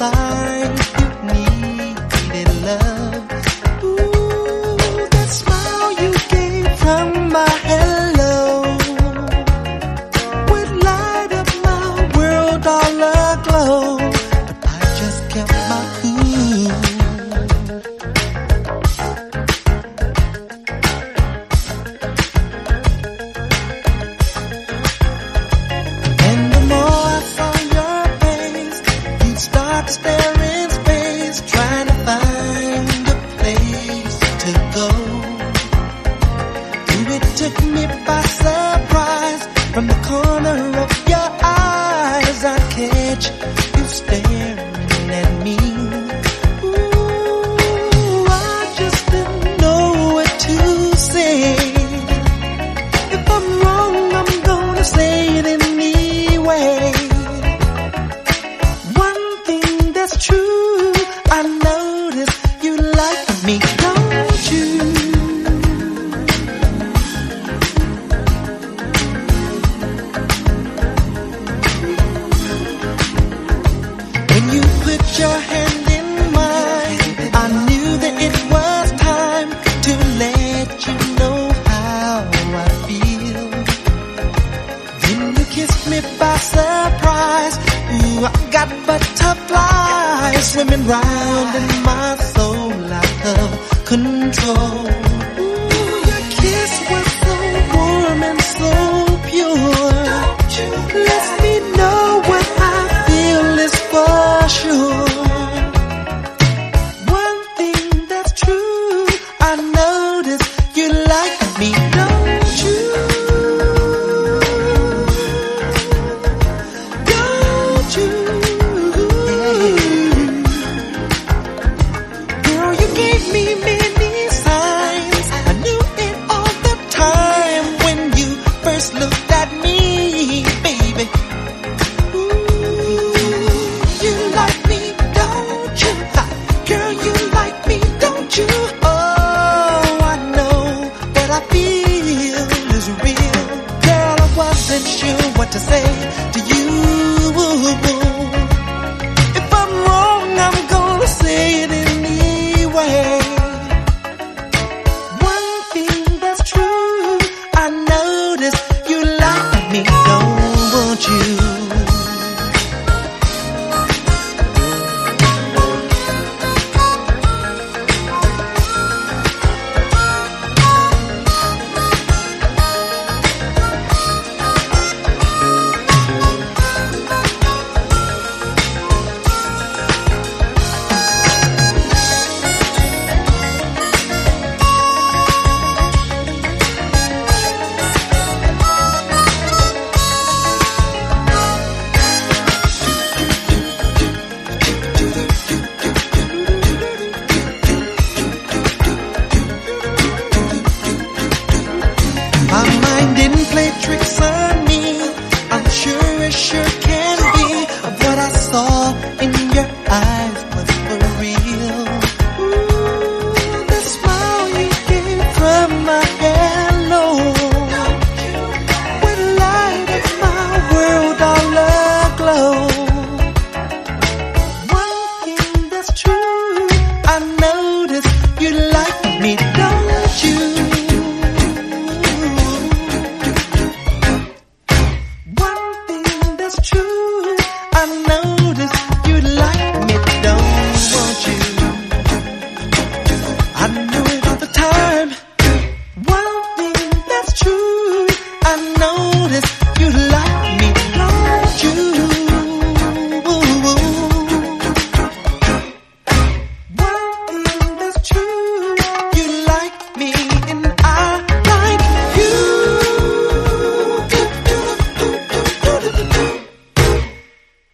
sign you needed love. Ooh, that smile you gave from my hello would light up my world all aglow. But I just kept my cool. And the more I saw your face, you'd start to stare in space, trying to find a place to go. Ooh, it took me by surprise. From the corner of your eyes, I catch you staring at me. Ooh, I just didn't know what to say. If I'm wrong, I'm gonna say it anyway. One thing that's true, I notice you like me, don't you? When you put your hand in mine, I knew that it was time to let you know how I feel. Then you kissed me by surprise. Ooh, I got butterflies swimming round in my soul out of control. Ooh, your kiss was so warm and so pure. Lets me know what I feel is for sure. One thing that's true, I notice you like me, don't you? Don't you?